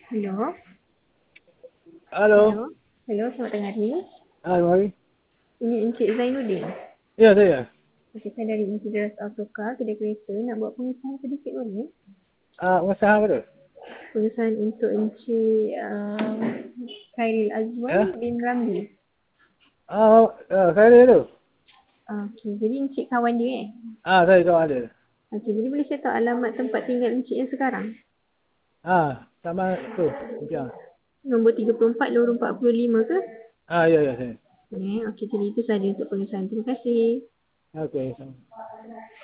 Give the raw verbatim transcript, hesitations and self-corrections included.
Hello. Halo. Hello. Hello, selamat tengah hari. Ah, mari. Ini Encik Zainuddin. Ya, saya. Okey, saya dari Insideras Autocar, kedai kereta. Nak buat pengesahan sedikit boleh? Ah, masalah apa tu? Pengesahan untuk Encik uh, Khairil Azwan Ya? bin Ramli. Ah, ah saya ada tu. Okey, jadi Encik kawan dia eh? Ah, saya tahu ada. Okey, jadi boleh saya tahu alamat tempat tinggal Encik yang sekarang? Ah, sama tu. Ya. Nombor tiga puluh empat, lorong empat puluh lima ke? Ah, ya, ya, saya. Eh, okey, jadi itu sahaja untuk pengesahan. Terima kasih. Okey.